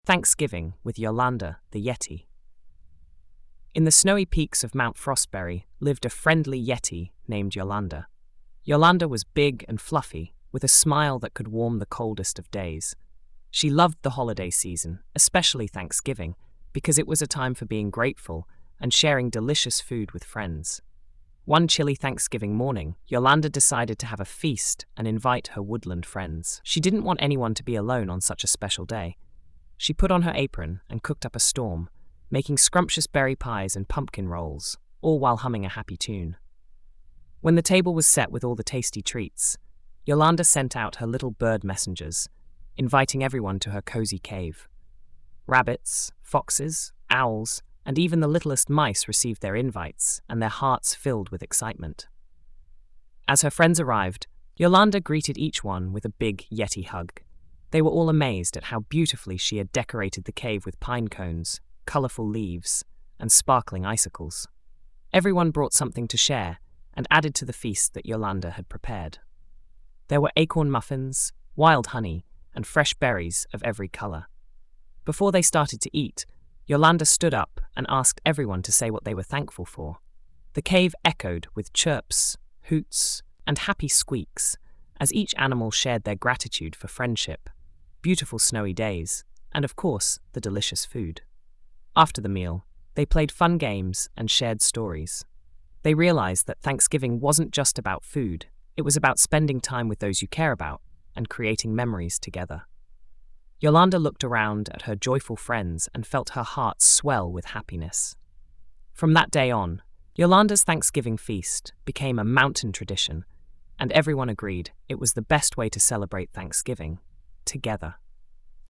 Thanksgiving with Yolanda the Yeti. In the snowy peaks of Mount Frostberry lived a friendly Yeti named Yolanda. Yolanda was big and fluffy, with a smile that could warm the coldest of days. She loved the holiday season, especially Thanksgiving, because it was a time for being grateful and sharing delicious food with friends. One chilly Thanksgiving morning, Yolanda decided to have a feast and invite her woodland friends. She didn't want anyone to be alone on such a special day. She put on her apron and cooked up a storm, making scrumptious berry pies and pumpkin rolls, all while humming a happy tune. When the table was set with all the tasty treats, Yolanda sent out her little bird messengers, inviting everyone to her cozy cave. Rabbits, foxes, owls, and even the littlest mice received their invites, and their hearts filled with excitement. As her friends arrived, Yolanda greeted each one with a big Yeti hug. They were all amazed at how beautifully she had decorated the cave with pine cones, colorful leaves, and sparkling icicles. Everyone brought something to share and added to the feast that Yolanda had prepared. There were acorn muffins, wild honey, and fresh berries of every color. Before they started to eat, Yolanda stood up and asked everyone to say what they were thankful for. The cave echoed with chirps, hoots, and happy squeaks as each animal shared their gratitude for friendship, beautiful snowy days, and of course, the delicious food. After the meal, they played fun games and shared stories. They realized that Thanksgiving wasn't just about food, it was about spending time with those you care about and creating memories together. Yolanda looked around at her joyful friends and felt her heart swell with happiness. From that day on, Yolanda's Thanksgiving feast became a mountain tradition, and everyone agreed it was the best way to celebrate Thanksgiving together.